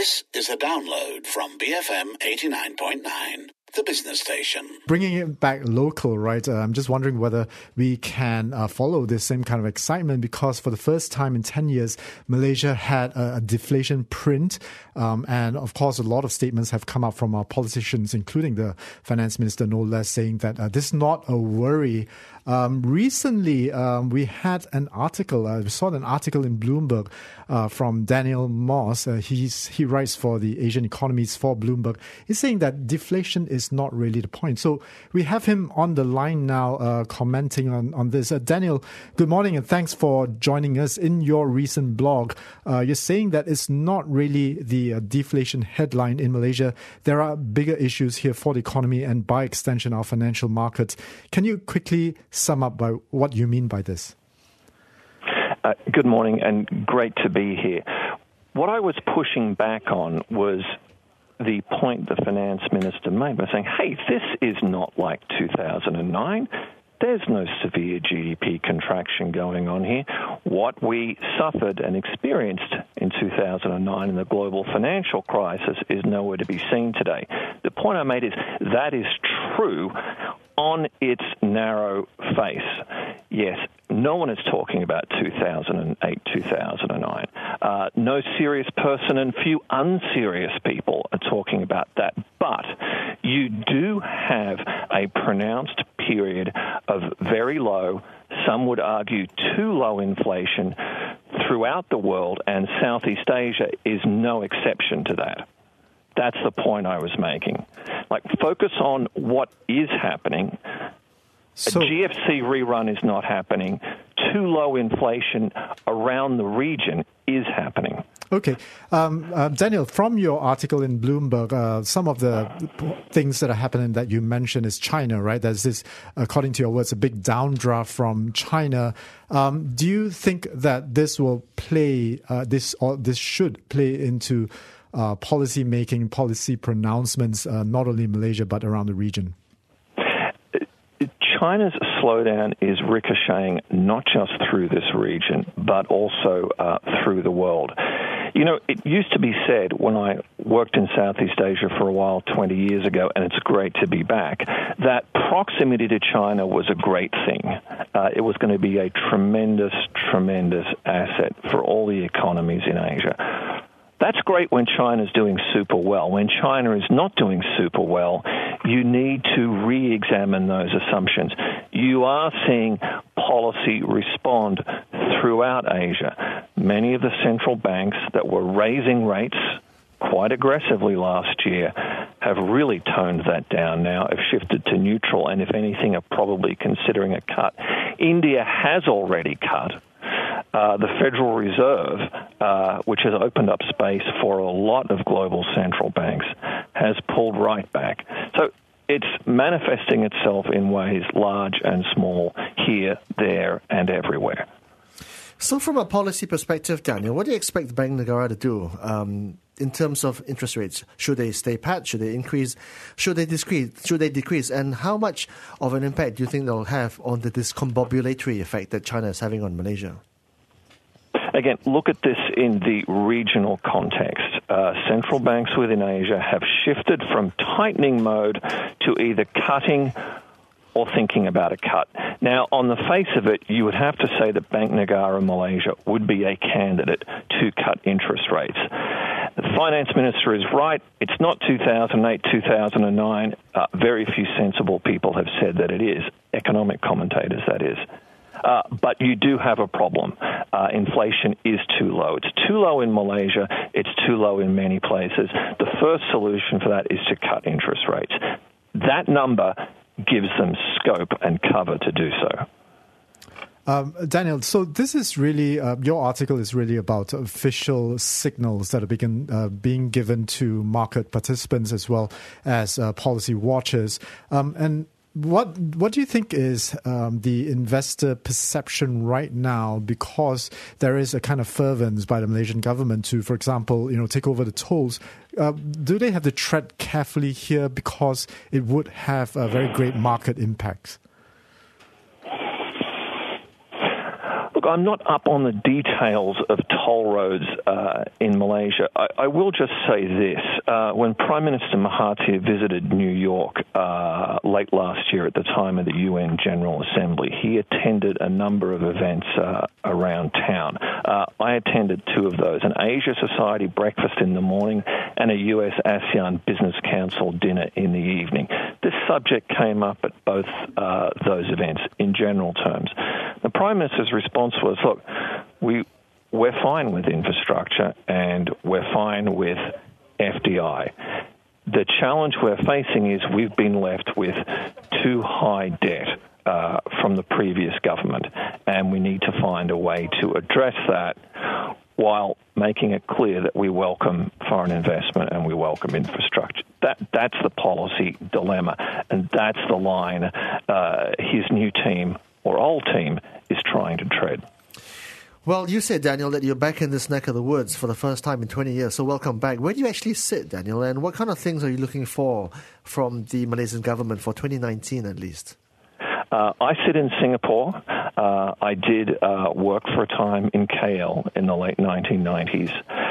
This is a download from BFM 89.9, the business station. Bringing it back local, right? I'm just wondering whether we can follow this same kind of excitement, because for the first time in 10 years, Malaysia had a deflation print. And of course, a lot of statements have come out from our politicians, including the finance minister, no less, saying that this is not a worry. Recently, we had an article, we saw an article in Bloomberg from Daniel Moss. He writes for the Asian Economies for Bloomberg. He's saying that deflation is not really the point. So we have him on the line now commenting on this. Daniel, good morning and thanks for joining us. In your recent blog, you're saying that it's not really the deflation headline in Malaysia. There are bigger issues here for the economy and by extension our financial markets. Can you quickly sum up by what you mean by this? Good morning and great to be here. What I was pushing back on was the point the finance minister made by saying, hey, this is not like 2009. There's no severe GDP contraction going on here. What we suffered and experienced in 2009 in the global financial crisis is nowhere to be seen today. The point I made is that is true on its narrow face. Yes, no one is talking about 2008, 2009. No serious person and few unserious people are talking about that. But you do have a pronounced period of very low, some would argue too low inflation throughout the world, and Southeast Asia is no exception to that. That's the point I was making. Focus on what is happening. A GFC rerun is not happening. Too low inflation around the region is happening. Okay. Daniel, from your article in Bloomberg, some of the things that are happening that you mentioned is China, right? There's this, according to your words, a big downdraft from China. Do you think that this will play, this should play into policy making, policy pronouncements, not only in Malaysia, but around the region? China's slowdown is ricocheting not just through this region, but also through the world. You know, it used to be said when I worked in Southeast Asia for a while 20 years ago, and it's great to be back, that proximity to China was a great thing. It was going to be a tremendous, tremendous asset for all the economies in Asia. That's great when China's doing super well. When China is not doing super well, you need to re-examine those assumptions. You are seeing policy respond throughout Asia. Many of the central banks that were raising rates quite aggressively last year have really toned that down now, have shifted to neutral, and if anything, are probably considering a cut. India has already cut. The Federal Reserve, which has opened up space for a lot of global central banks, has pulled right back. So it's manifesting itself in ways large and small, here, there, and everywhere. So from a policy perspective, Daniel, what do you expect the Bank Negara to do in terms of interest rates? Should they stay pat? Should they increase? Should they decrease? And how much of an impact do you think they'll have on the discombobulatory effect that China is having on Malaysia? Again, look at this in the regional context. Central banks within Asia have shifted from tightening mode to either cutting or thinking about a cut. Now, on the face of it, you would have to say that Bank Negara Malaysia would be a candidate to cut interest rates. The finance minister is right. It's not 2008, 2009. Very few sensible people have said that it is. Economic commentators, that is. But you do have a problem. Inflation is too low. It's too low in Malaysia. It's too low in many places. The first solution for that is to cut interest rates. That number gives them scope and cover to do so. Daniel, so this is really, your article is really about official signals that are being given to market participants as well as policy watchers. And what do you think is the investor perception right now, because there is a kind of fervence by the Malaysian government to, for example, take over the tolls? Do they have to tread carefully here because it would have a very great market impact? Look, I'm not up on the details of toll roads in Malaysia. I will just say this. When Prime Minister Mahathir visited New York late last year at the time of the UN General Assembly, he attended a number of events around town. I attended two of those, an Asia Society breakfast in the morning and a US-ASEAN Business Council dinner in the evening. This subject came up at both those events in general terms. The Prime Minister's response was, look, we're fine with infrastructure and we're fine with FDI. The challenge we're facing is we've been left with too high debt from the previous government, and we need to find a way to address that while making it clear that we welcome foreign investment and we welcome infrastructure. That's the policy dilemma, and that's the line his new team or old team is trying to tread. Well, you said, Daniel, that you're back in this neck of the woods for the first time in 20 years, so welcome back. Where do you actually sit, Daniel, and what kind of things are you looking for from the Malaysian government for 2019 at least? I sit in Singapore. I did work for a time in KL in the late 1990s.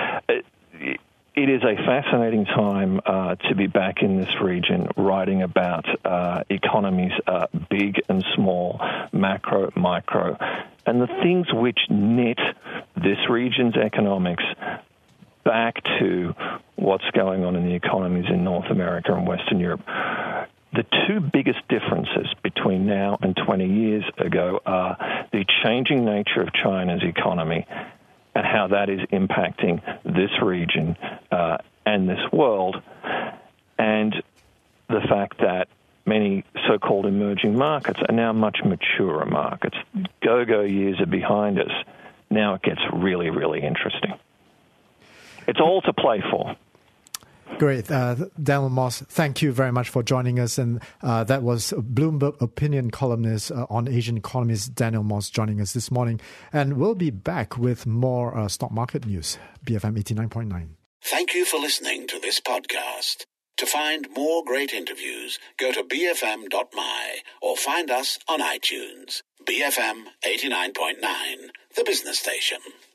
It is a fascinating time to be back in this region, writing about economies, big and small, macro, micro, and the things which knit this region's economics back to what's going on in the economies in North America and Western Europe. The two biggest differences between now and 20 years ago are the changing nature of China's economy and how that is impacting this region and this world, and the fact that many so-called emerging markets are now much maturer markets. Go-go years are behind us. Now it gets really, really interesting. It's all to play for. Great. Daniel Moss, thank you very much for joining us. And that was Bloomberg opinion columnist on Asian economies, Daniel Moss, joining us this morning. And we'll be back with more stock market news. BFM 89.9. Thank you for listening to this podcast. To find more great interviews, go to bfm.my or find us on iTunes. BFM 89.9, the business station.